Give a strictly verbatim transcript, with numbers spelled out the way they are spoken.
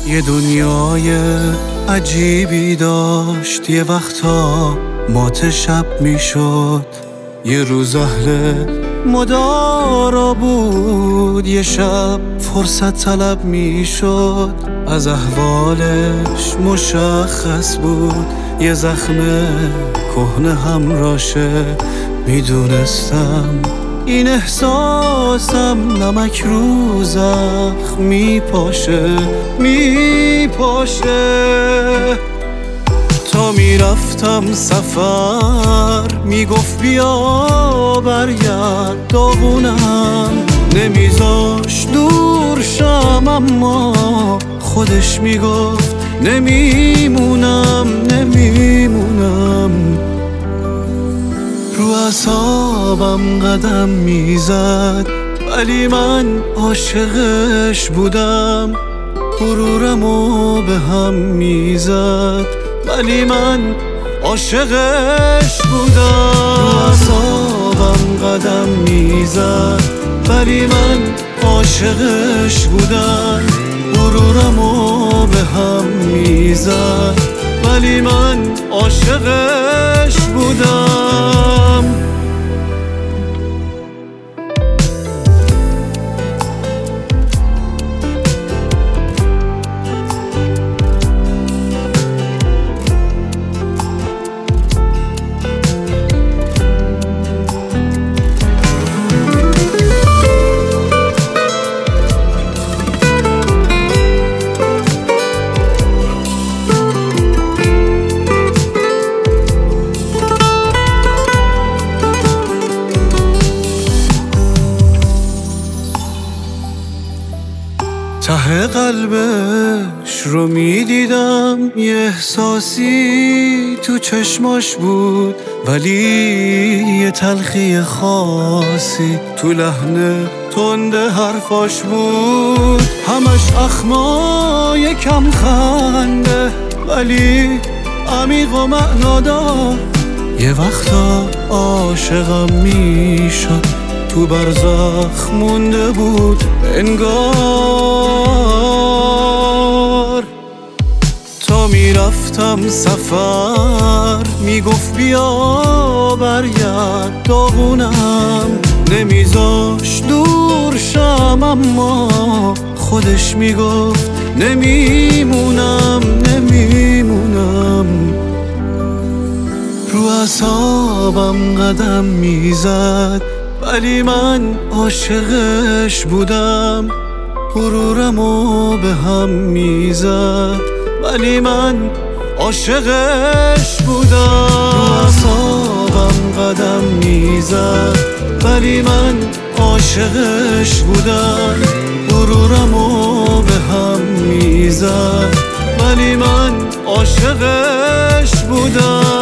یه دنیای عجیبی داشت، یه وقتا مات شب میشد، یه روز اهل مدارا بود، یه شب فرصت طلب میشد. از احوالش مشخص بود یه زخم کهنه همراشه، میدونستم این احساسم نمک رو زخم میپاشه میپاشه. تا میرفتم سفر میگفت بیا برگرد، داغونم نمیذاش دور شم، اما خودش میگفت نمیمونم نمیمونم. رو اعصابم قدم میزد ولی من عاشقش بودم، غرورمو به هم میزد ولی من عاشقش بودم. رو اعصابم قدم میزد ولی من عاشقش بودم، غرورمو به هم میزد ولی من عاشقش بودم. ته قلبش رو میدیدم، یه احساسی تو چشماش بود، ولی یه تلخی خاصی تو لحن تند حرفاش بود. همش اخمای کم خنده ولی عمیق و معنادار، یه وقتا عاشقم میشد، تو برزخ مونده بود انگار. تا میرفتم سفر میگفت بیا برگرد، داغونم نمیذاش دور شم، اما خودش میگفت نمیمونم نمیمونم. رو اعصابم قدم میزد ولی من عاشقش بودم، غرورمو به هم میزد ولی من عاشقش بودم. رو اعصابم قدم میزد ولی من عاشقش بودم، غرورمو به هم میزد ولی من عاشقش بودم.